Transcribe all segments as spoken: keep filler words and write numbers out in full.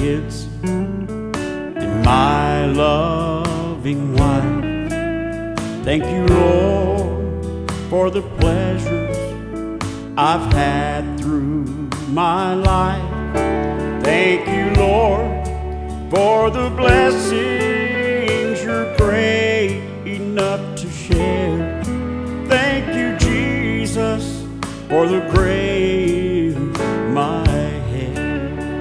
kids and my loving wife. Thank you, Lord, for the pleasures I've had through my life. Thank you, Lord, for the blessings you're great enough to share. Thank you, Jesus, for the grace in my head.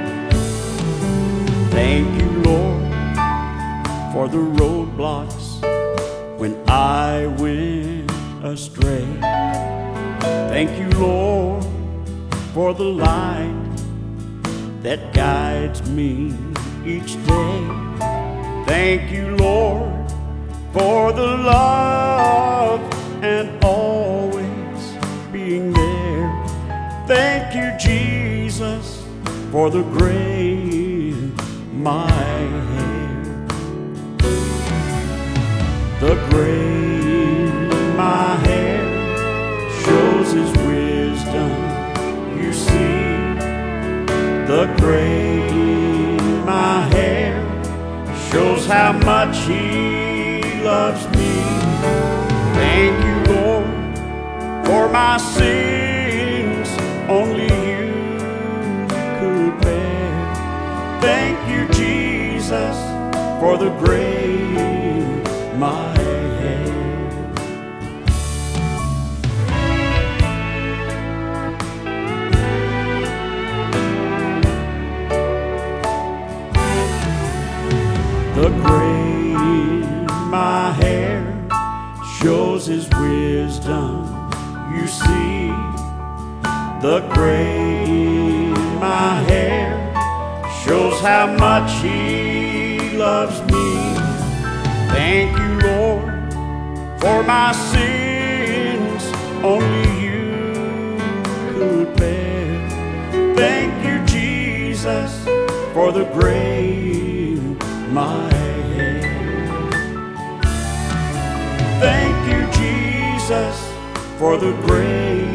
Thank you, Lord, for the roadblocks when I went astray. Thank you, Lord, for the light that guides me each day. Thank you, Lord, for the love and always being there. Thank you, Jesus, for the gray in my hair. The gray in my hair shows His wisdom, you see. The gray in my hair shows how much He loves me. Thank you, Lord, for my sins only you could bear. Thank you, Jesus, for the gray in my hair. The gray in my hair shows His wisdom, you see. The gray in my hair shows how much He loves me. Thank you, Lord, for my sins only you could bear. Thank you, Jesus, for the gray in my hair. Thank you, Jesus, for the grace